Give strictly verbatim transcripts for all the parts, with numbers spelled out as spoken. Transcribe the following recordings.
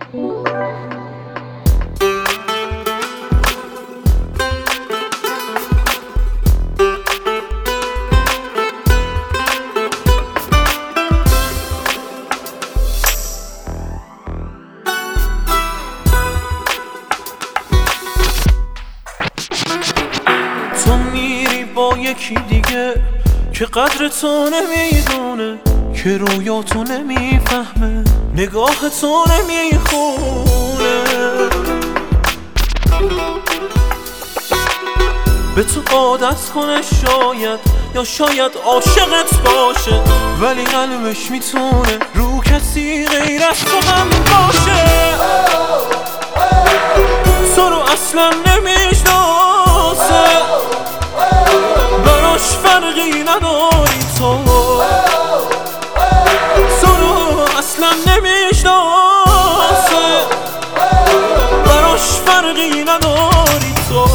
تو میری با یکی دیگه که قدر تو نمیدونه، که رویا تو نمیفهمه، نگاه تو نمیخونه، به تو عادت کنه شاید، یا شاید عاشقت باشه، ولی قلبش میتونه رو کسی غیر از تو هم باشه. تو رو اصلا نمیشناسه، براش فرقی نداری تو. تو رو اصلا نمیشناسه، براش فرقی نداری تو.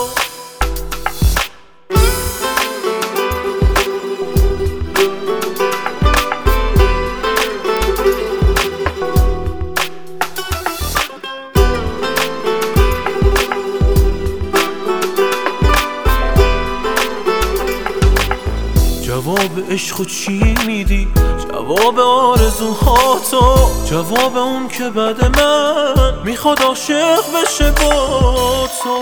جواب عشق چی میدی؟ جواب آرزوهاتو، جواب اون که بعد من میخواد عاشق بشه با تو.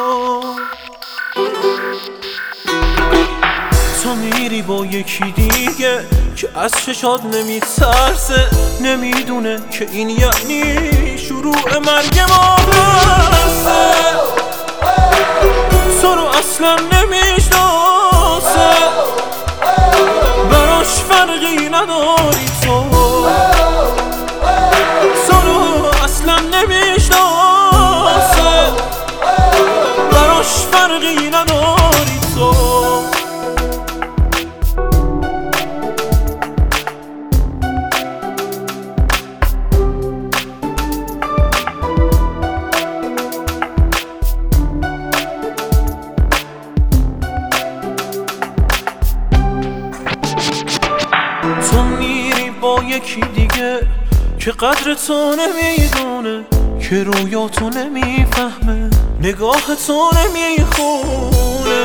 تو میری با یکی دیگه که از چشات نمیترسه، نمیدونه که این یعنی شروع مرگ ما هسته. تو رو اصلا نمیشناسه، براش فرقی نداری تو. تو رو اصلا نمیشناسه، براش فرقی نداری تو. تو میری با یکی دیگه که قدر تو نمیدونه، که رویا تو نمیفهمه، نگاه تو نمیخونه،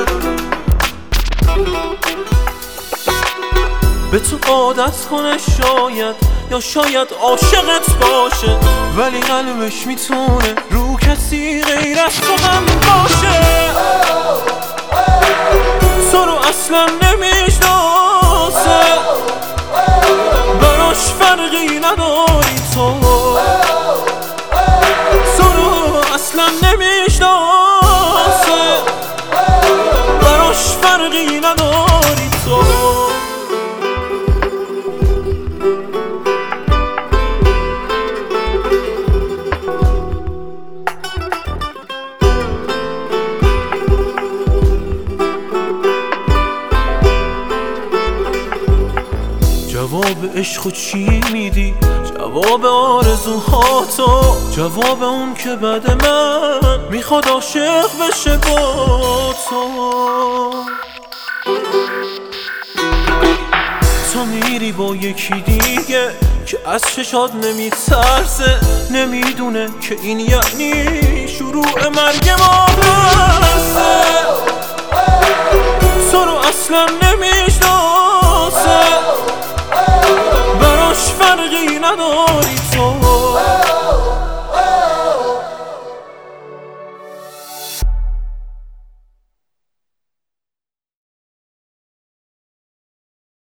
به تو عادت کنه شاید، یا شاید عاشقت باشه، ولی قلبش میتونه رو کسی غیر از تو هم باشه. تو رو اصلا نمیشناسه، براش فرقی نداری تو. تو رو اصلا نمیشناسه، براش فرقی نداری تو. جواب عشق چی میدی؟ جواب آرزوهاتو، جواب اون که بعد من میخواد عاشق بشه با تو. تو میری با یکی دیگه که از چشات نمیترسه، نمیدونه که این یعنی شروع مرگ ما هسته. تو رو اصلا نمیشناسه، براش فرقی نداری تو.